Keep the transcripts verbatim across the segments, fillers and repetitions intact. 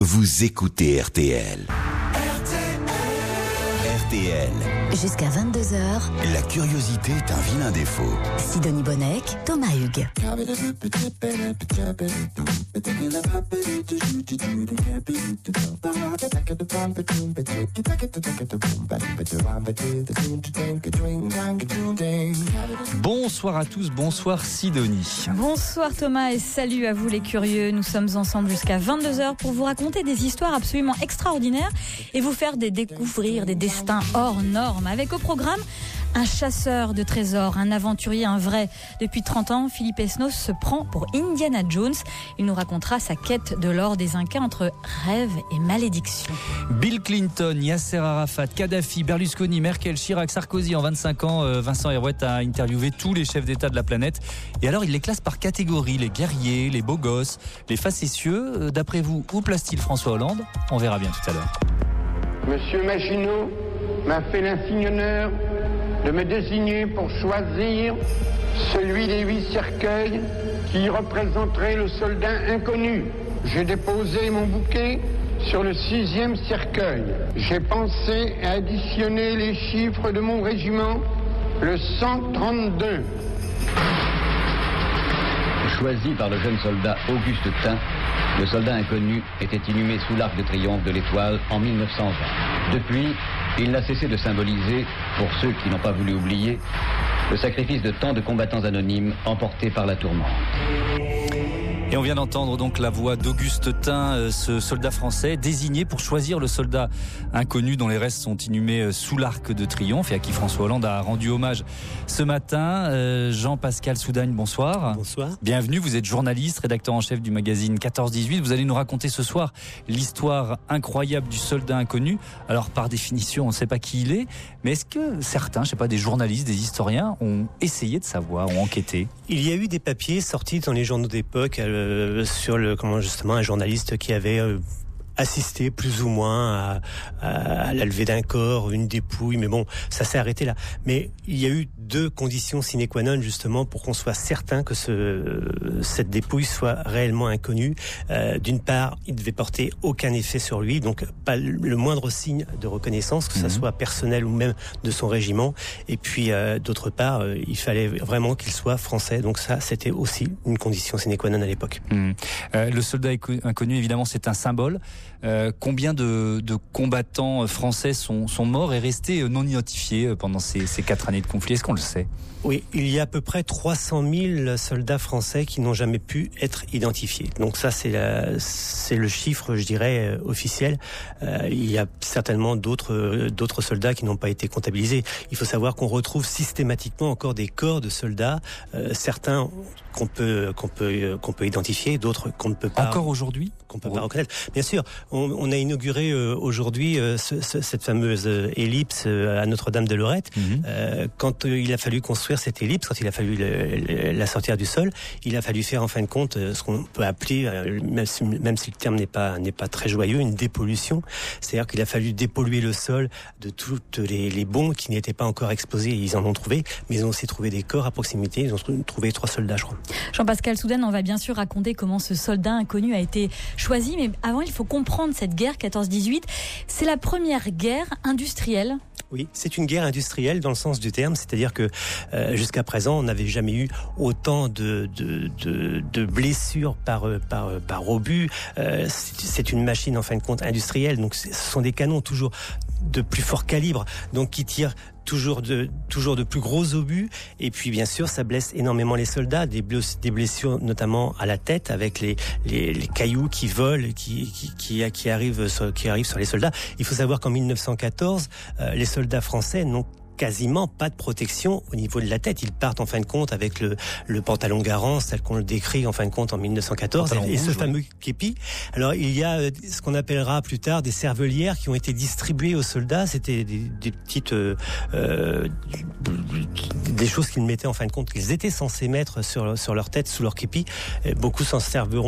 Vous écoutez R T L. R T L. Jusqu'à vingt-deux heures, La curiosité est un vilain défaut. Sidonie Bonnec, Thomas Hugues. Bonsoir à tous, bonsoir Sidonie. Bonsoir Thomas et salut à vous les curieux. Nous sommes ensemble jusqu'à vingt-deux heures pour vous raconter des histoires absolument extraordinaires et vous faire des découvrir des destins hors normes. Avec au programme un chasseur de trésors, un aventurier, un vrai. Depuis trente ans, Philippe Esnos se prend pour Indiana Jones. Il nous racontera sa quête de l'or des Incas entre rêve et malédiction. Bill Clinton, Yasser Arafat, Kadhafi, Berlusconi, Merkel, Chirac, Sarkozy. En vingt-cinq ans, euh, Vincent Herouet a interviewé tous les chefs d'État de la planète. Et alors, il les classe par catégorie. Les guerriers, les beaux gosses, les facétieux. Euh, d'après vous, où place-t-il François Hollande ? On verra bien tout à l'heure. Monsieur Maginot m'a fait l'insigne honneur de me désigner pour choisir celui des huit cercueils qui représenterait le soldat inconnu. J'ai déposé mon bouquet sur le sixième cercueil. J'ai pensé à additionner les chiffres de mon régiment, le cent trente-deux. Choisi par le jeune soldat Auguste Tain, le soldat inconnu était inhumé sous l'arc de triomphe de l'Étoile en mille neuf cent vingt. Depuis, il n'a cessé de symboliser, pour ceux qui n'ont pas voulu oublier, le sacrifice de tant de combattants anonymes emportés par la tourmente. Et on vient d'entendre donc la voix d'Auguste Tain, ce soldat français désigné pour choisir le soldat inconnu dont les restes sont inhumés sous l'arc de triomphe et à qui François Hollande a rendu hommage ce matin. Euh, Jean-Pascal Soudagne, bonsoir. Bonsoir. Bienvenue, vous êtes journaliste, rédacteur en chef du magazine quatorze dix-huit. Vous allez nous raconter ce soir l'histoire incroyable du soldat inconnu. Alors par définition, on ne sait pas qui il est, mais est-ce que certains, je ne sais pas, des journalistes, des historiens ont essayé de savoir, ont enquêté ? Il y a eu des papiers sortis dans les journaux d'époque euh, sur le comment justement un journaliste qui avait euh, assisté plus ou moins à, à, à la levée d'un corps, une dépouille, mais bon, ça s'est arrêté là. Mais il y a eu deux conditions sine qua non justement pour qu'on soit certain que ce, cette dépouille soit réellement inconnue. Euh, d'une part, il ne devait porter aucun effet sur lui, donc pas le moindre signe de reconnaissance, que ça mmh. soit personnel ou même de son régiment. Et puis euh, d'autre part, euh, il fallait vraiment qu'il soit français, donc ça c'était aussi une condition sine qua non à l'époque. Mmh. Euh, le soldat inconnu, évidemment, c'est un symbole. Euh, combien de, de combattants français sont, sont morts et restés non identifiés pendant ces, ces quatre années de conflit ? Est-ce qu'on le sait ? Oui, il y a à peu près trois cent mille soldats français qui n'ont jamais pu être identifiés. Donc ça, c'est, la, c'est le chiffre, je dirais, euh, officiel. Euh, il y a certainement d'autres, euh, d'autres soldats qui n'ont pas été comptabilisés. Il faut savoir qu'on retrouve systématiquement encore des corps de soldats, euh, certains qu'on peut, qu'on peut, qu'on peut identifier, d'autres qu'on ne peut pas. Encore aujourd'hui ? Qu'on peut pas reconnaître. Bien sûr, on, on a inauguré euh, aujourd'hui euh, ce, ce, cette fameuse euh, ellipse euh, à Notre-Dame de Lorette. Mmh. Euh, quand euh, il a fallu construire cette ellipse, quand il a fallu le, le, la sortir du sol, il a fallu faire en fin de compte euh, ce qu'on peut appeler, euh, même, si, même si le terme n'est pas n'est pas très joyeux, une dépollution. C'est-à-dire qu'il a fallu dépolluer le sol de toutes les, les bombes qui n'étaient pas encore exposées. Ils en ont trouvé, mais ils ont aussi trouvé des corps à proximité. Ils ont trouvé trois soldats, je crois. Jean-Pascal Soudaine, on va bien sûr raconter comment ce soldat inconnu a été choisi, mais avant, il faut comprendre cette guerre quatorze dix-huit. C'est la première guerre industrielle. Oui, c'est une guerre industrielle dans le sens du terme, c'est-à-dire que euh, jusqu'à présent, on n'avait jamais eu autant de, de, de, de blessures par, par, par obus. Euh, c'est, c'est une machine, en fin de compte, industrielle, donc ce sont des canons toujours de plus fort calibre, donc qui tirent toujours de toujours de plus gros obus, et puis bien sûr ça blesse énormément les soldats, des blessures, des blessures notamment à la tête avec les les, les cailloux qui volent, qui qui qui, qui arrivent sur, qui arrivent sur les soldats. Il faut savoir qu'en mille neuf cent quatorze, euh, les soldats français n'ont quasiment pas de protection au niveau de la tête. Ils partent en fin de compte avec le, le pantalon Garance tel qu'on le décrit en fin de compte en mille neuf cent quatorze pantalon et rouge, ce fameux képi. Alors il y a ce qu'on appellera plus tard des cervelières qui ont été distribuées aux soldats. C'était des, des petites euh, euh, des choses qu'ils mettaient en fin de compte qu'ils étaient censés mettre sur sur leur tête sous leur képi. Beaucoup s'en serviront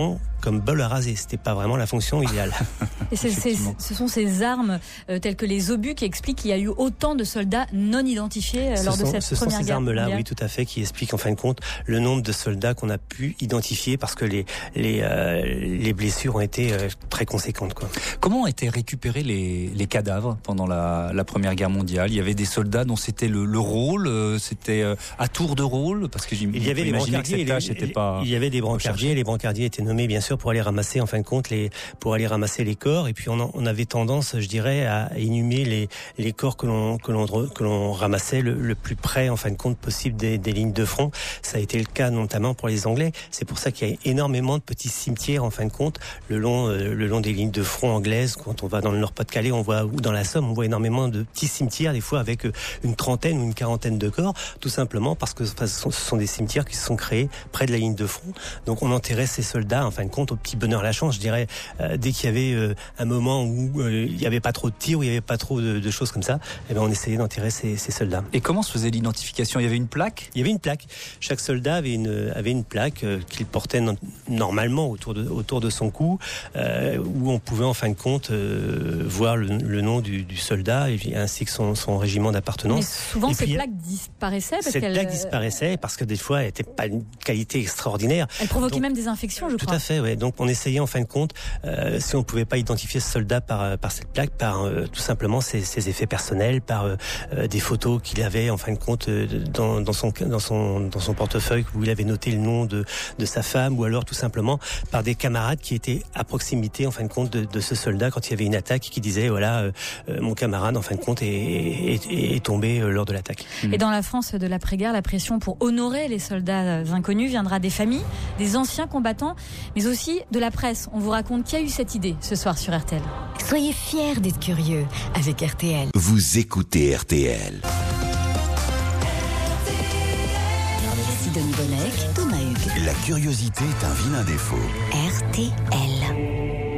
comme bol à raser. C'était pas vraiment la fonction idéale. Et c'est, c'est, ce sont ces armes euh, telles que les obus qui expliquent qu'il y a eu autant de soldats non identifiés euh, lors sont, de cette ce première guerre. Ce sont ces armes-là, mondiale. oui, tout à fait, qui expliquent en fin de compte le nombre de soldats qu'on a pu identifier parce que les les euh, les blessures ont été euh, très conséquentes, quoi. Comment ont été récupérés les les cadavres pendant la la Première Guerre mondiale? Il y avait des soldats dont c'était le, le rôle, euh, c'était euh, à tour de rôle, parce que il y avait des brancardiers. Pas il y avait des brancardiers. Les brancardiers étaient nommés bien sûr pour aller ramasser en fin de compte les pour aller ramasser les corps. Et puis on, en, on avait tendance, je dirais, à inhumer les les corps que l'on que l'on que l'on ramassait le, le plus près en fin de compte possible des, des lignes de front. Ça a été le cas notamment pour les Anglais. C'est pour ça qu'il y a énormément de petits cimetières en fin de compte le long euh, le long des lignes de front anglaises. Quand on va dans le Nord-Pas-de-Calais, on voit ou dans la Somme, on voit énormément de petits cimetières, des fois avec une trentaine ou une quarantaine de corps, tout simplement parce que ce sont, ce sont des cimetières qui se sont créés près de la ligne de front. Donc on enterrait ces soldats en fin de compte au petit bonheur la chance, je dirais, euh, dès qu'il y avait euh, un moment où euh, il n'y avait pas trop de tirs, où il n'y avait pas trop de, de choses comme ça, eh ben on essayait d'enterrer ces, ces soldats. Et comment se faisait l'identification? Il y avait une plaque? Il y avait une plaque. Chaque soldat avait une avait une plaque euh, qu'il portait no- normalement autour de autour de son cou, euh, où on pouvait en fin de compte euh, voir le, le nom du, du soldat et ainsi que son, son régiment d'appartenance. Mais souvent et ces puis, plaques disparaissaient parce cette qu'elles plaque disparaissait parce que des fois elle n'était pas une qualité extraordinaire. Elle provoquait Donc, même des infections, je tout crois. à fait, ouais. Donc on essayait en fin de compte, euh, si on ne pouvait pas identifier ce soldat par par cette plaque, par euh, tout simplement ses, ses effets personnels, par euh, des photos qu'il avait en fin de compte euh, dans, dans son dans son dans son portefeuille où il avait noté le nom de de sa femme, ou alors tout simplement par des camarades qui étaient à proximité en fin de compte de, de ce soldat quand il y avait une attaque, qui disait voilà euh, euh, mon camarade en fin de compte est, est, est, est tombé euh, lors de l'attaque. Et dans la France de l'après-guerre, la pression pour honorer les soldats inconnus viendra des familles, des anciens combattants, mais aussi de la presse. On vous raconte qui a eu cette idée ce soir sur R T L. Soyez fiers d'être curieux avec R T L. Vous écoutez R T L. Sidonie Bonnec, Thomas Hugues. La curiosité est un vilain défaut. R T L.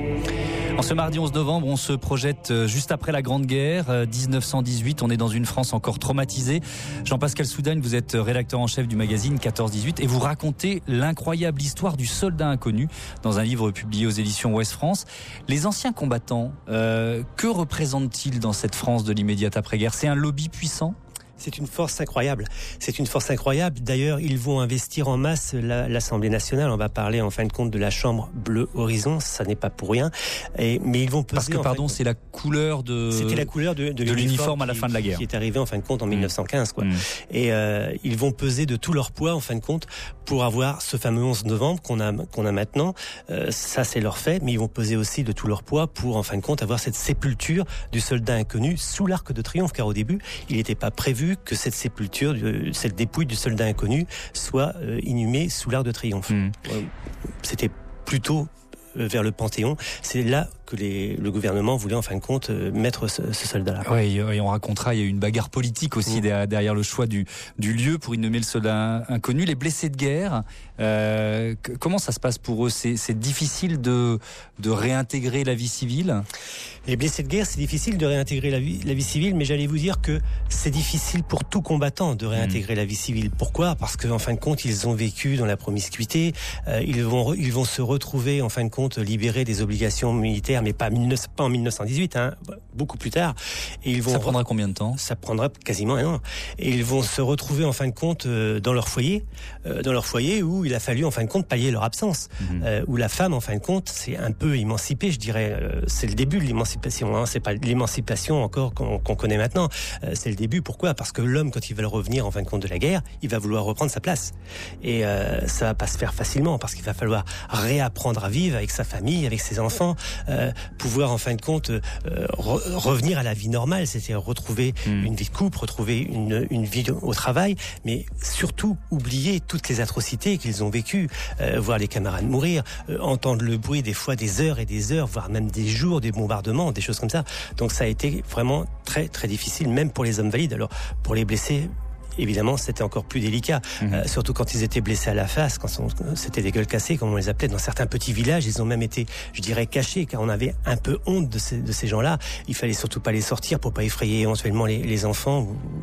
En ce mardi onze novembre, on se projette juste après la Grande Guerre, dix-neuf cent dix-huit. On est dans une France encore traumatisée. Jean-Pascal Soudagne, vous êtes rédacteur en chef du magazine quatorze dix-huit et vous racontez l'incroyable histoire du soldat inconnu dans un livre publié aux éditions Ouest France. Les anciens combattants, euh, que représentent-ils dans cette France de l'immédiate après-guerre? C'est un lobby puissant? C'est une force incroyable. C'est une force incroyable. D'ailleurs, ils vont investir en masse la, l'Assemblée nationale. On va parler en fin de compte de la Chambre Bleu Horizon. Ça n'est pas pour rien. Et, mais ils vont peser. Parce que, pardon, c'est la couleur de. C'était la couleur de, de, de l'uniforme, l'uniforme à la qui, fin de la guerre. Qui est arrivé en fin de compte en mmh. dix-neuf cent quinze, quoi. Mmh. Et euh, ils vont peser de tout leur poids en fin de compte pour avoir ce fameux onze novembre qu'on a qu'on a maintenant. Euh, ça, c'est leur fait. Mais ils vont peser aussi de tout leur poids pour en fin de compte avoir cette sépulture du soldat inconnu sous l'Arc de Triomphe. Car au début, il n'était pas prévu que cette sépulture, cette dépouille du soldat inconnu soit euh, inhumée sous l'Arc de Triomphe. Mmh. Euh, c'était plutôt euh, vers le Panthéon. C'est là que les, le gouvernement voulait en fin de compte euh, mettre ce, ce soldat-là. Oui, et on racontera, il y a eu une bagarre politique aussi mmh. derrière, derrière le choix du, du lieu pour inhumer le soldat inconnu. Les blessés de guerre, euh, que, comment ça se passe pour eux? C'est, c'est difficile de, de réintégrer la vie civile? Les blessés de guerre, c'est difficile de réintégrer la vie, la vie civile, mais j'allais vous dire que c'est difficile pour tout combattant de réintégrer mmh. la vie civile. Pourquoi? Parce qu'en fin de compte, ils ont vécu dans la promiscuité, euh, ils vont ils vont se retrouver en fin de compte libérés des obligations militaires, mais pas, pas en dix-neuf cent dix-huit, hein, beaucoup plus tard. Et ils vont ça prendra combien de temps? Ça prendra quasiment un an. Et ils vont se retrouver en fin de compte euh, dans leur foyer, euh, dans leur foyer où il a fallu en fin de compte pallier leur absence, mmh. euh, où la femme en fin de compte c'est un peu émancipée, je dirais. Euh, c'est le début de l'émancipation. Hein, c'est pas l'émancipation encore qu'on, qu'on connaît maintenant. Euh, c'est le début. Pourquoi? Parce que l'homme, quand il va revenir en fin de compte de la guerre, il va vouloir reprendre sa place. Et euh, ça va pas se faire facilement parce qu'il va falloir réapprendre à vivre avec sa famille, avec ses enfants, euh, pouvoir en fin de compte euh, re- revenir à la vie normale, c'est-à-dire retrouver mmh. une vie de couple, retrouver une, une vie au travail, mais surtout oublier toutes les atrocités qu'ils ont vécues, euh, voir les camarades mourir, euh, entendre le bruit des fois des heures et des heures, voire même des jours, des bombardements, des choses comme ça. Donc ça a été vraiment très très difficile, même pour les hommes valides. Alors pour les blessés, évidemment, c'était encore plus délicat, mmh. euh, surtout quand ils étaient blessés à la face, quand on, c'était des gueules cassées, comme on les appelait. Dans certains petits villages, ils ont même été, je dirais, cachés, car on avait un peu honte de ces, de ces gens-là. Il fallait surtout pas les sortir pour pas effrayer éventuellement les, les enfants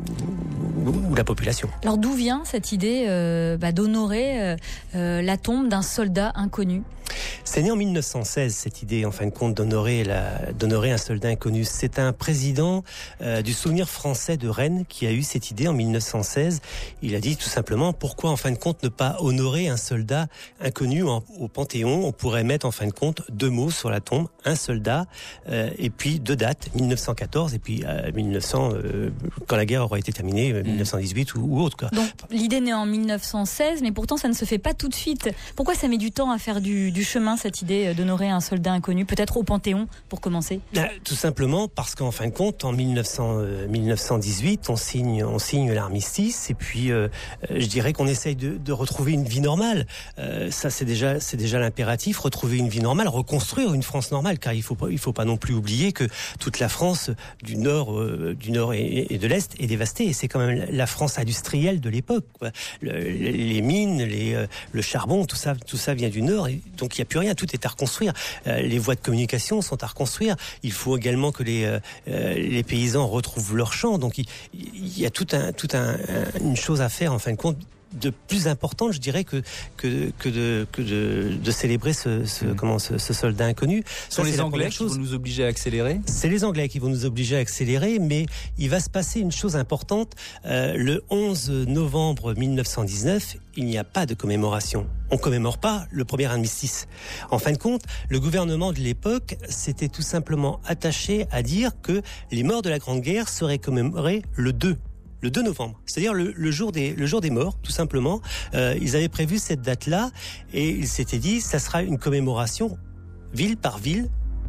ou, ou, ou la population. Alors d'où vient cette idée euh, bah, d'honorer euh, euh, la tombe d'un soldat inconnu? C'est né en mille neuf cent seize, cette idée, en fin de compte, d'honorer, la, d'honorer un soldat inconnu. C'est un président euh, du Souvenir français de Rennes qui a eu cette idée en mille neuf cent seize. Il a dit tout simplement, pourquoi en fin de compte ne pas honorer un soldat inconnu en, au Panthéon? On pourrait mettre en fin de compte deux mots sur la tombe, un soldat, euh, et puis deux dates, mille neuf cent quatorze et puis euh, mille neuf cents, euh, quand la guerre aura été terminée, euh, mille neuf cent dix-huit ou, ou autre. Quoi. Donc l'idée naît en mille neuf cent seize, mais pourtant ça ne se fait pas tout de suite. Pourquoi ça met du temps à faire du, du chemin, cette idée d'honorer un soldat inconnu, peut-être au Panthéon, pour commencer? Tout simplement parce qu'en fin de compte, en mille neuf cents, euh, mille neuf cent dix-huit, on signe, on signe l'armistice, et puis euh, je dirais qu'on essaye de, de retrouver une vie normale. Euh, ça, c'est déjà, c'est déjà l'impératif, retrouver une vie normale, reconstruire une France normale, car il faut pas, il faut pas non plus oublier que toute la France du nord, euh, du nord et, et de l'est est dévastée, et c'est quand même la France industrielle de l'époque. Quoi. Le, les mines, les, euh, le charbon, tout ça, tout ça vient du nord, et donc il n'y a plus rien, tout est à reconstruire. Euh, les voies de communication sont à reconstruire. Il faut également que les, euh, les paysans retrouvent leur champ. Donc il, il y a tout un, tout un, un, une chose à faire en fin de compte, de plus importante, je dirais, que que que de que de, de célébrer ce, ce mmh. comment ce, ce soldat inconnu. Ce sont les Anglais qui vont nous obliger à accélérer. C'est les Anglais qui vont nous obliger à accélérer, mais il va se passer une chose importante. Euh, le onze novembre mille neuf cent dix-neuf, il n'y a pas de commémoration. On commémore pas le premier armistice. En fin de compte, le gouvernement de l'époque s'était tout simplement attaché à dire que les morts de la Grande Guerre seraient commémorés le deux. Le deux novembre, c'est-à-dire le, le jour des le jour des morts, tout simplement. Euh, ils avaient prévu cette date-là et ils s'étaient dit, ça sera une commémoration ville par ville,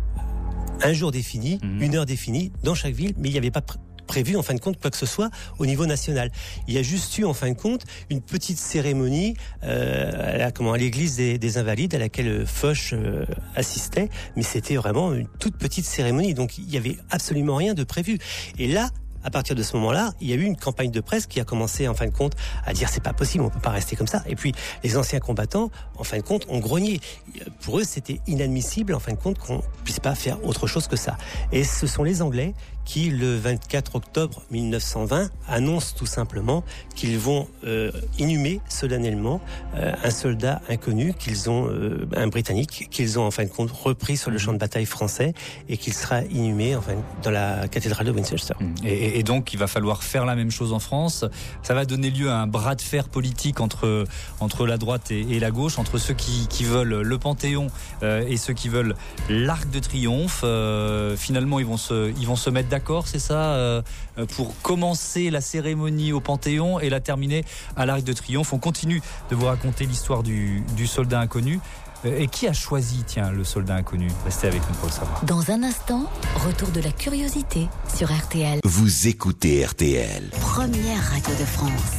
un jour défini, mmh. une heure définie dans chaque ville, mais il n'y avait pas pr- prévu en fin de compte quoi que ce soit au niveau national. Il y a juste eu en fin de compte une petite cérémonie euh, à, la, comment, à l'église des, des Invalides à laquelle Foch euh, assistait, mais c'était vraiment une toute petite cérémonie, donc il n'y avait absolument rien de prévu. Et là, à partir de ce moment-là, il y a eu une campagne de presse qui a commencé, en fin de compte, à dire c'est pas possible, on peut pas rester comme ça. Et puis, les anciens combattants, en fin de compte, ont grogné. Pour eux, c'était inadmissible, en fin de compte, qu'on puisse pas faire autre chose que ça. Et ce sont les Anglais qui, le vingt-quatre octobre mille neuf cent vingt, annoncent tout simplement qu'ils vont euh, inhumer solennellement euh, un soldat inconnu, qu'ils ont, euh, un Britannique, qu'ils ont en fin de compte repris sur le champ de bataille français, et qu'il sera inhumé enfin dans la cathédrale de Winchester. Et, et donc, il va falloir faire la même chose en France. Ça va donner lieu à un bras de fer politique entre entre la droite et, et la gauche, entre ceux qui, qui veulent le Panthéon euh, et ceux qui veulent l'Arc de Triomphe. Euh, finalement, ils vont se ils vont se mettre d'accord, c'est ça, euh, pour commencer la cérémonie au Panthéon et la terminer à l'Arc de Triomphe. On continue de vous raconter l'histoire du, du soldat inconnu. Et qui a choisi, tiens, le soldat inconnu? Restez avec nous pour le savoir. Dans un instant, retour de la curiosité sur R T L. Vous écoutez R T L. Première radio de France.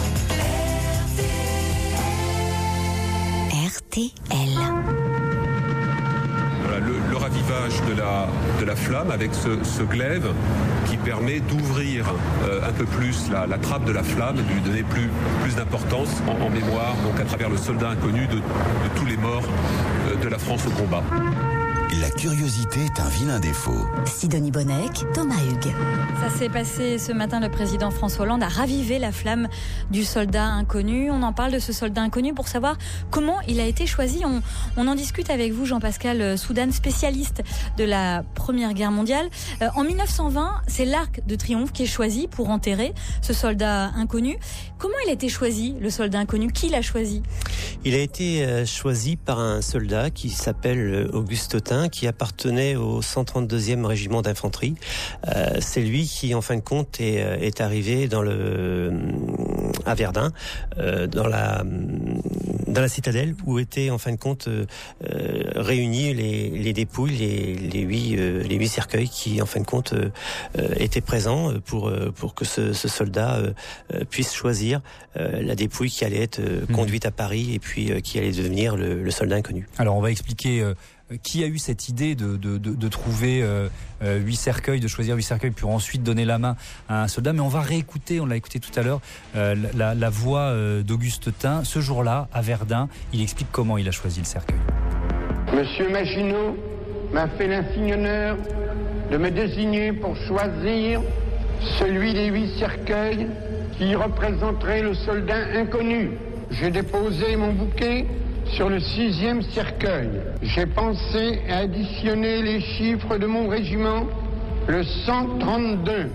R T L. Voilà, le, le ravivage de la, de la flamme avec ce, ce glaive qui permet d'ouvrir euh, un peu plus la, la trappe de la flamme, de lui donner plus, plus d'importance en, en mémoire, donc à travers le soldat inconnu de, de tous les morts euh, de la France au combat. La curiosité est un vilain défaut. Sidonie Bonnec, Thomas Hugues. Ça s'est passé ce matin, le président François Hollande a ravivé la flamme du soldat inconnu. On en parle de ce soldat inconnu pour savoir comment il a été choisi. On, on en discute avec vous, Jean-Pascal Soudane, spécialiste de la Première Guerre mondiale. Euh, en mille neuf cent vingt, c'est l'Arc de Triomphe qui est choisi pour enterrer ce soldat inconnu. Comment il a été choisi, le soldat inconnu? Qui l'a choisi? Il a été euh, choisi par un soldat qui s'appelle Auguste Tin, qui appartenait au cent trente-deuxième régiment d'infanterie. Euh, c'est lui qui, en fin de compte, est, est arrivé dans le, à Verdun, euh, dans la, dans la citadelle, où étaient, en fin de compte, euh, réunis les, les dépouilles, les, les huit, euh, les huit cercueils qui, en fin de compte, euh, étaient présents pour, pour que ce, ce soldat euh, puisse choisir euh, la dépouille qui allait être euh, conduite à Paris et puis euh, qui allait devenir le, le soldat inconnu. Alors, on va expliquer euh, qui a eu cette idée de, de, de, de trouver euh, huit cercueils, de choisir huit cercueils pour ensuite donner la main à un soldat. Mais on va réécouter, on l'a écouté tout à l'heure, euh, la, la voix euh, d'Auguste Tin. Ce jour-là, à Verdun, il explique comment il a choisi le cercueil. Monsieur Maginot m'a fait l'insigne honneur de me désigner pour choisir celui des huit cercueils qui représenterait le soldat inconnu. J'ai déposé mon bouquet sur le sixième cercueil. J'ai pensé à additionner les chiffres de mon régiment, le cent trente-deux.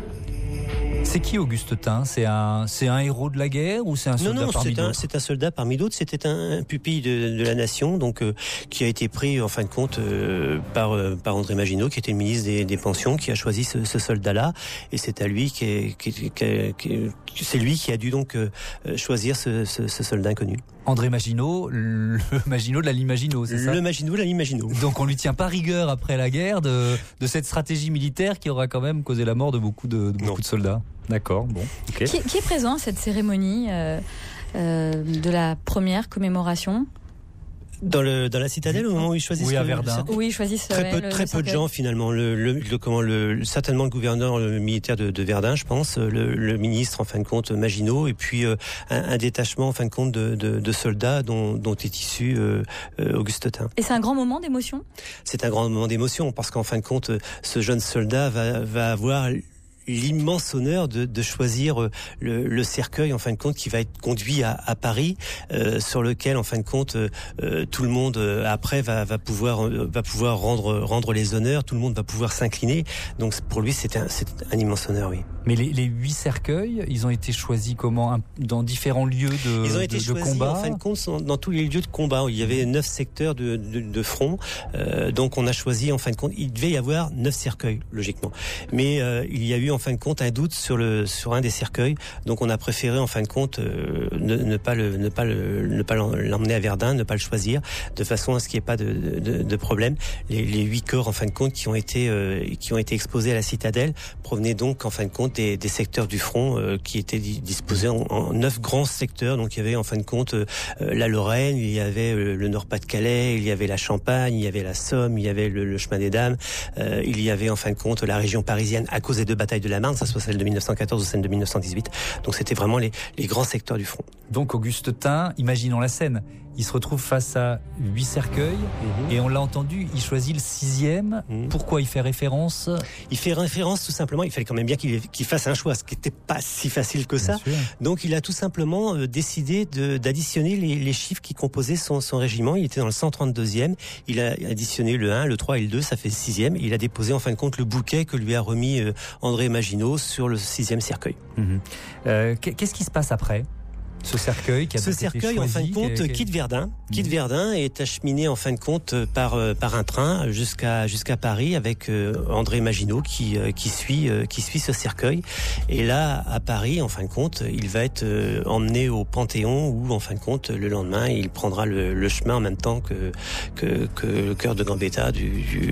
C'est qui Auguste Tin ? C'est un, c'est un héros de la guerre ou c'est un soldat non, non, parmi c'est un, d'autres ? c'est un soldat parmi d'autres. C'était un, un pupille de, de la nation, donc euh, qui a été pris en fin de compte euh, par euh, par André Maginot, qui était le ministre des, des pensions, qui a choisi ce, ce soldat-là, et c'est à lui qui, est, qui, qui, qui, qui c'est lui qui a dû donc euh, choisir ce, ce, ce soldat inconnu. André Maginot, le Maginot de la ligne Maginot, c'est ça ? Le Maginot, la ligne Maginot. Donc on lui tient pas rigueur après la guerre de, de cette stratégie militaire qui aura quand même causé la mort de beaucoup de, de, beaucoup de soldats. D'accord, bon. Okay. Qui, qui est présent à cette cérémonie euh, euh, de la première commémoration ? Dans, le, dans la citadelle, au moment où ils choisissent oui, à le, Verdun. le, oui, ils choisissent très ouais, peu, le, très le peu de gens finalement. Le, le, le, comment, le, certainement le gouverneur le militaire de, de Verdun, je pense, le, le ministre en fin de compte Maginot, et puis euh, un, un détachement en fin de compte de, de, de soldats dont, dont est issu euh, euh, Auguste Tin. Et c'est un grand moment d'émotion ? C'est un grand moment d'émotion parce qu'en fin de compte, ce jeune soldat va, va avoir l'immense honneur de, de choisir le, le cercueil en fin de compte qui va être conduit à, à Paris, euh, sur lequel en fin de compte euh, tout le monde euh, après va, va pouvoir euh, va pouvoir rendre rendre les honneurs, tout le monde va pouvoir s'incliner. Donc pour lui c'est un c'est un immense honneur, oui. Mais les, les huit cercueils, ils ont été choisis comment ? Dans différents lieux de, ils ont été de, choisis, de combat. En fin de compte, dans tous les lieux de combat. Il y avait neuf secteurs de, de, de front, euh, donc on a choisi en fin de compte. Il devait y avoir neuf cercueils, logiquement, mais euh, il y a eu en fin de compte un doute sur le sur un des cercueils, donc on a préféré en fin de compte euh, ne, ne pas le ne pas le ne pas l'emmener à Verdun, ne pas le choisir, de façon à ce qu'il n'y ait pas de, de, de problème. Les, les huit corps en fin de compte qui ont été euh, qui ont été exposés à la citadelle provenaient donc en fin de compte des, des secteurs du front euh, qui étaient disposés en, en neuf grands secteurs. Donc il y avait en fin de compte euh, la Lorraine, il y avait euh, le Nord-Pas-de-Calais, il y avait la Champagne, il y avait la Somme, il y avait le, le chemin des Dames, euh, il y avait en fin de compte la région parisienne à cause des deux batailles de la Marne, ça soit celle de mille neuf cent quatorze ou celle de mille neuf cent dix-huit. Donc c'était vraiment les, les grands secteurs du front. Donc Auguste Tin, imaginons la scène. Il se retrouve face à huit cercueils, mmh. et on l'a entendu, il choisit le sixième. Mmh. Pourquoi il fait référence ? Il fait référence tout simplement, il fallait quand même bien qu'il, qu'il fasse un choix, ce qui n'était pas si facile que ça. Donc il a tout simplement euh, décidé de, d'additionner les, les chiffres qui composaient son, son régiment. Il était dans le cent trente-deuxième, il a additionné le un, le trois et le deux, ça fait le sixième. Il a déposé en fin de compte le bouquet que lui a remis euh, André Maginot sur le sixième cercueil. Mmh. Euh, qu'est-ce qui se passe après ? Ce cercueil qui a Ce cercueil, choisi, en fin de compte, qui, qui... quitte Verdun, quitte mmh. Verdun et est acheminé en fin de compte par par un train jusqu'à jusqu'à Paris avec euh, André Maginot qui euh, qui suit euh, qui suit ce cercueil. Et là, à Paris, en fin de compte, il va être euh, emmené au Panthéon où, en fin de compte, le lendemain, il prendra le, le chemin en même temps que que, que le cœur de Gambetta du, du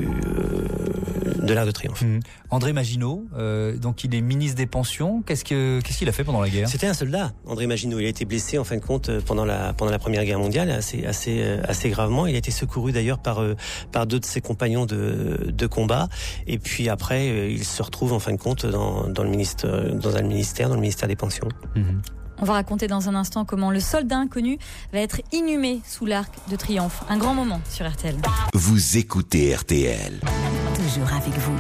euh, de l'Arc de Triomphe. Mmh. André Maginot, euh, donc il est ministre des Pensions. Qu'est-ce que qu'est-ce qu'il a fait pendant la guerre ? C'était un soldat, André Maginot. Il a été blessé en fin de compte pendant la pendant la Première Guerre mondiale assez assez assez gravement. Il a été secouru d'ailleurs par par deux de ses compagnons de de combat. Et puis après, il se retrouve en fin de compte dans dans le ministère dans un ministère dans le ministère des Pensions. Mmh. On va raconter dans un instant comment le soldat inconnu va être inhumé sous l'Arc de Triomphe. Un grand moment sur R T L. Vous écoutez R T L. Toujours avec vous.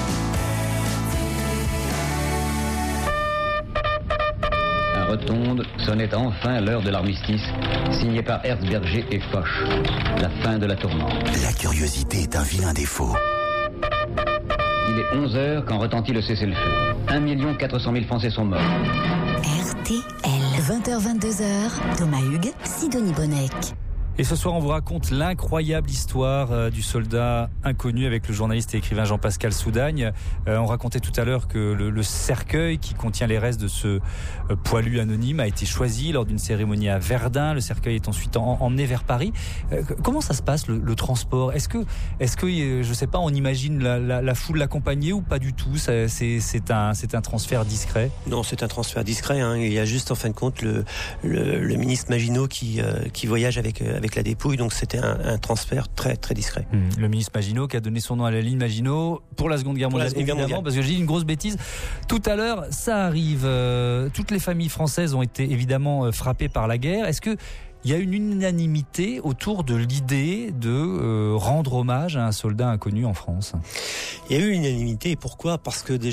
À Rotonde sonnait enfin l'heure de l'armistice, signé par Herzberger et Foch. La fin de la tourmente. La curiosité est un vilain défaut. Il est onze heures quand retentit le cessez-le-feu. un million quatre cent mille Français sont morts. R T L, vingt heures vingt-deux heures, Thomas Hugues, Sidonie Bonnec. Et ce soir, on vous raconte l'incroyable histoire euh, du soldat inconnu avec le journaliste et écrivain Jean-Pascal Soudagne. Euh, on racontait tout à l'heure que le, le cercueil qui contient les restes de ce euh, poilu anonyme a été choisi lors d'une cérémonie à Verdun. Le cercueil est ensuite en, emmené vers Paris. Euh, comment ça se passe, le, le transport ? Est-ce que, est-ce que, euh, je sais pas, on imagine la, la, la foule l'accompagner ou pas du tout ? c'est, c'est, c'est, un, c'est un transfert discret ? Non, c'est un transfert discret. Hein. Il y a juste en fin de compte le, le, le ministre Maginot qui, euh, qui voyage avec, euh, avec avec la dépouille, donc c'était un, un transfert très très discret. Mmh. Le ministre Maginot qui a donné son nom à la ligne Maginot pour la Seconde Guerre mondiale, Seconde Guerre mondiale. Parce que j'ai dit une grosse bêtise tout à l'heure. Ça arrive. Euh, toutes les familles françaises ont été évidemment frappées par la guerre. Est-ce que il y a une unanimité autour de l'idée de euh, rendre hommage à un soldat inconnu en France ? Il y a eu une unanimité. Et pourquoi ? Parce que déjà,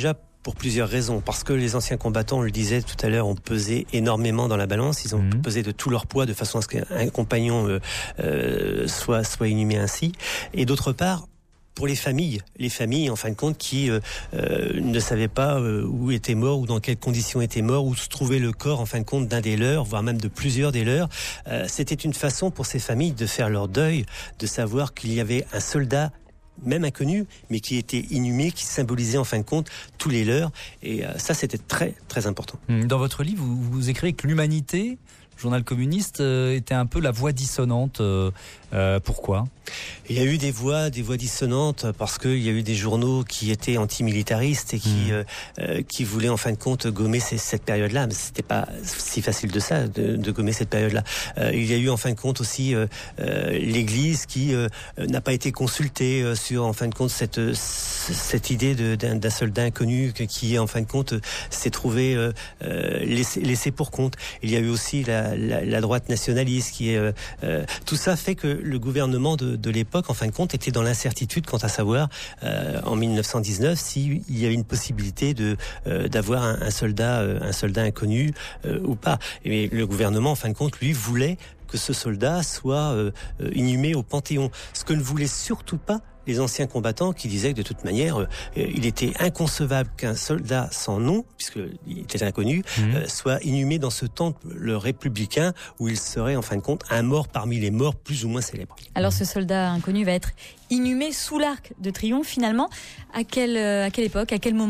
pour plusieurs raisons. Parce que les anciens combattants, on le disait tout à l'heure, ont pesé énormément dans la balance. Ils ont mmh. pesé de tout leur poids de façon à ce qu'un compagnon euh, euh, soit, soit inhumé ainsi. Et d'autre part, pour les familles, les familles en fin de compte qui euh, euh, ne savaient pas euh, où était mort ou dans quelles conditions était mort, où se trouvait le corps en fin de compte d'un des leurs, voire même de plusieurs des leurs. Euh, c'était une façon pour ces familles de faire leur deuil, de savoir qu'il y avait un soldat même inconnu, mais qui était inhumé, qui symbolisait en fin de compte tous les leurs. Et euh, ça, c'était très, très important. Dans votre livre, vous, vous écrivez que l'humanité, le journal communiste, euh, était un peu la voix dissonante. Euh, euh, pourquoi ? Il y a eu des voix, des voix dissonantes parce qu'il y a eu des journaux qui étaient antimilitaristes et qui, mmh. euh, euh, qui voulaient en fin de compte gommer ces, cette période-là. Mais c'était pas si facile de ça, de, de gommer cette période-là. Euh, il y a eu en fin de compte aussi euh, euh, l'Église qui euh, n'a pas été consultée euh, sur en fin de compte cette cette idée de, d'un, d'un soldat inconnu qui en fin de compte s'est trouvé euh, laissé, laissé pour compte. Il y a eu aussi la, la, la droite nationaliste qui est euh, euh, tout ça fait que le gouvernement de, de l'époque, en fin de compte, était dans l'incertitude quant à savoir, euh, en mille neuf cent dix-neuf, s'il y avait une possibilité de euh, d'avoir un, un soldat, euh, un soldat inconnu euh, ou pas. Et le gouvernement, en fin de compte, lui voulait que ce soldat soit euh, inhumé au Panthéon. Ce que ne voulait surtout pas les anciens combattants qui disaient que de toute manière, euh, il était inconcevable qu'un soldat sans nom, puisqu'il était inconnu, mmh. euh, soit inhumé dans ce temple républicain où il serait en fin de compte un mort parmi les morts plus ou moins célèbres. Alors ce soldat inconnu va être inhumé sous l'Arc de Triomphe finalement. À quelle, à quelle époque, à quel moment ?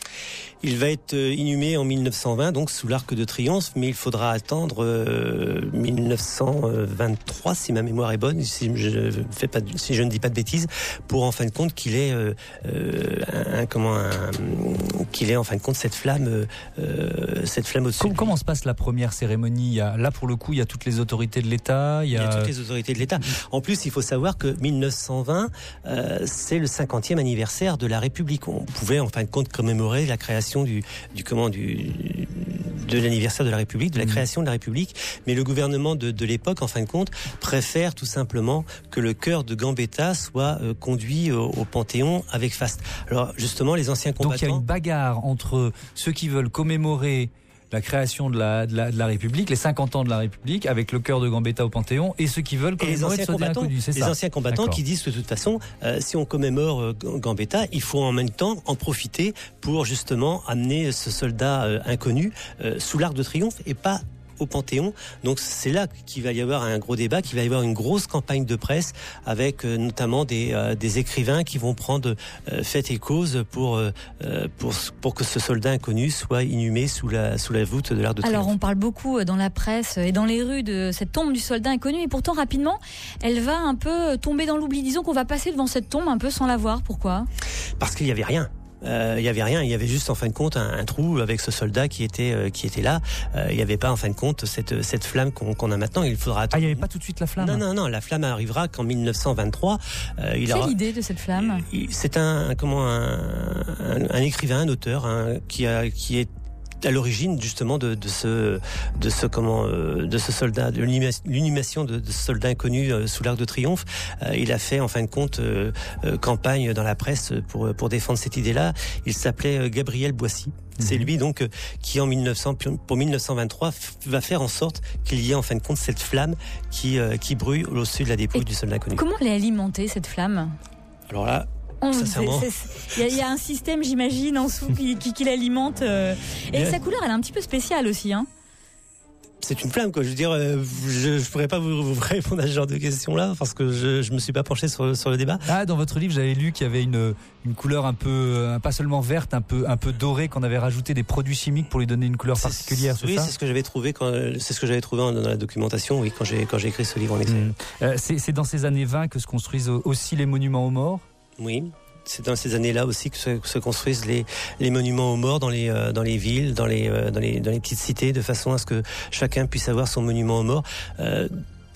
Il va être inhumé en mille neuf cent vingt, donc sous l'Arc de Triomphe, mais il faudra attendre euh, mille neuf cent vingt-trois, si ma mémoire est bonne, si je, fais pas, si je ne dis pas de bêtises, pour en fin de compte qu'il ait, euh, un, un, comment, un, qu'il ait en fin de compte cette flamme, euh, cette flamme au-dessus. Comment, comment se passe la première cérémonie ? Il y a, là, pour le coup, il y a toutes les autorités de l'État. Il y a, il y a toutes les autorités de l'État. En plus, il faut savoir que mille neuf cent vingt, euh, c'est le cinquantième anniversaire de la République. On pouvait en fin de compte commémorer la création Du, du comment du de l'anniversaire de la République, de la création de la République, mais le gouvernement de, de l'époque, en fin de compte, préfère tout simplement que le cœur de Gambetta soit euh, conduit au, au Panthéon avec faste. Alors justement, les anciens combattants. Donc il y a une bagarre entre ceux qui veulent commémorer la création de la, de, la, de la République, les cinquante ans de la République, avec le cœur de Gambetta au Panthéon, et ceux qui veulent commémorer le soldat inconnu, c'est les ça. Les anciens combattants D'accord. qui disent que de toute façon, euh, si on commémore euh, Gambetta, il faut en même temps en profiter pour justement amener ce soldat euh, inconnu euh, sous l'Arc de Triomphe et pas au Panthéon. Donc c'est là qu'il va y avoir un gros débat, qu'il va y avoir une grosse campagne de presse avec euh, notamment des, euh, des écrivains qui vont prendre euh, fait et cause pour, euh, pour, pour que ce soldat inconnu soit inhumé sous la, sous la voûte de l'Arc de Triomphe. Alors on parle beaucoup dans la presse et dans les rues de cette tombe du soldat inconnu, et pourtant rapidement elle va un peu tomber dans l'oubli. Disons qu'on va passer devant cette tombe un peu sans la voir. Pourquoi ? Parce qu'il n'y avait rien. Euh, il y avait rien, il y avait juste en fin de compte un, un trou avec ce soldat qui était euh, qui était là. Euh, il n'y avait pas en fin de compte cette cette flamme qu'on, qu'on a maintenant. Il faudra attendre. Ah, il n'y avait pas tout de suite la flamme. Non non non, la flamme arrivera qu'en mille neuf cent vingt-trois. Euh, il Quelle aura... l'idée de cette flamme ? C'est un, un comment un, un, un écrivain, un auteur hein, qui a qui est à l'origine justement de, de ce de ce comment euh, de ce soldat, de l'inhumation de, de ce soldat inconnu euh, sous l'Arc de Triomphe. Euh, il a fait en fin de compte euh, euh, campagne dans la presse pour pour défendre cette idée-là. Il s'appelait euh, Gabriel Boissy. C'est lui donc euh, qui en mille neuf cents pour mille neuf cent vingt-trois f- va faire en sorte qu'il y ait en fin de compte cette flamme qui euh, qui brûle au-dessus de la dépouille du soldat inconnu. Comment elle est alimentée cette flamme ? Alors là. Il y, y a un système, j'imagine, en dessous qui, qui, qui l'alimente. Euh, et sa couleur, elle est un petit peu spéciale aussi. Hein. C'est une flamme, quoi. Je veux dire, euh, je ne pourrais pas vous, vous répondre à ce genre de questions-là parce que je ne me suis pas penché sur, sur le débat. Ah, dans votre livre, j'avais lu qu'il y avait une, une couleur un peu, pas seulement verte, un peu, un peu dorée, qu'on avait rajouté des produits chimiques pour lui donner une couleur particulière. C'est, c'est oui, ça c'est ce que j'avais trouvé quand, c'est ce que j'avais trouvé dans la documentation, oui, quand j'ai, quand j'ai écrit ce livre en effet. Mmh. Euh, c'est, c'est dans ces années vingt que se construisent aussi les monuments aux morts. Oui. C'est dans ces années-là aussi que se, que se construisent les, les monuments aux morts dans les, euh, dans les villes, dans les, euh, dans les, dans les petites cités, de façon à ce que chacun puisse avoir son monument aux morts. Euh,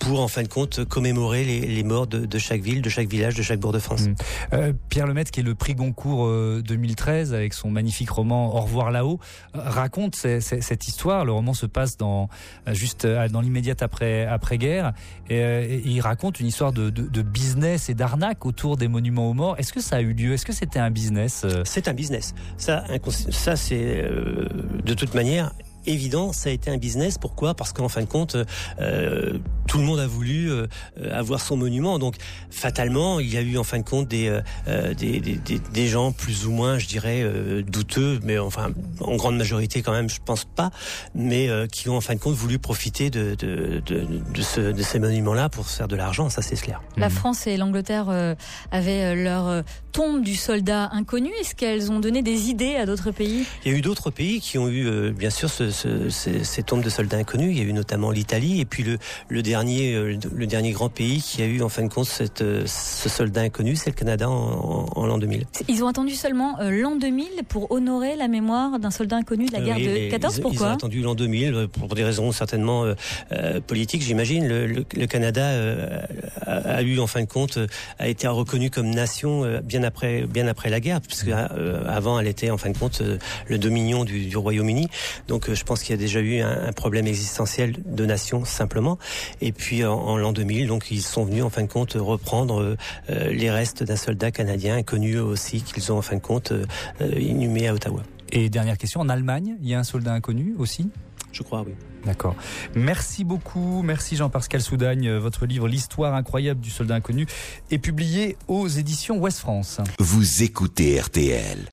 pour en fin de compte commémorer les, les morts de, de chaque ville, de chaque village, de chaque bourg de France. Mmh. Euh, Pierre Lemaitre, qui est le prix Goncourt euh, deux mille treize avec son magnifique roman Au revoir là-haut, euh, raconte c- c- cette histoire. Le roman se passe dans euh, juste euh, dans l'immédiate après après guerre et, euh, et il raconte une histoire de, de, de business et d'arnaque autour des monuments aux morts. Est-ce que ça a eu lieu? Est-ce que c'était un business? euh... C'est un business. Ça, ça c'est euh, de toute manière évident, ça a été un business. Pourquoi ? Parce qu'en fin de compte, euh, tout le monde a voulu euh, avoir son monument. Donc, fatalement, il y a eu en fin de compte des euh, des, des, des, des gens plus ou moins, je dirais, euh, douteux, mais enfin, en grande majorité quand même, je pense pas, mais euh, qui ont en fin de compte voulu profiter de de de, de, ce, de ces monuments-là pour se faire de l'argent. Ça, c'est clair. La France et l'Angleterre euh, avaient leur euh, tombe du soldat inconnu. Est-ce qu'elles ont donné des idées à d'autres pays ? Il y a eu d'autres pays qui ont eu, euh, bien sûr, ce Ce, ces, ces tombes de soldats inconnus. Il y a eu notamment l'Italie et puis le, le dernier euh, le dernier grand pays qui a eu en fin de compte cette, ce soldat inconnu, c'est le Canada en, en, en l'an deux mille. Ils ont attendu seulement euh, l'an deux mille pour honorer la mémoire d'un soldat inconnu de la guerre oui, de quatorze. Ils, pourquoi ils ont attendu l'an deux mille pour des raisons certainement euh, euh, politiques, j'imagine. Le, le, le Canada euh, a, a eu en fin de compte a été reconnu comme nation euh, bien après bien après la guerre, puisque euh, avant elle était en fin de compte euh, le dominion du, du Royaume-Uni. Donc euh, je pense qu'il y a déjà eu un, un problème existentiel de nation simplement. Et puis en, en l'an deux mille, donc ils sont venus en fin de compte reprendre euh, les restes d'un soldat canadien connu aussi qu'ils ont en fin de compte euh, inhumé à Ottawa. Et dernière question, en Allemagne, il y a un soldat inconnu aussi ? Je crois, oui. D'accord. Merci beaucoup. Merci Jean-Pascal Soudagne. Votre livre L'histoire incroyable du soldat inconnu est publié aux éditions Ouest France. Vous écoutez R T L.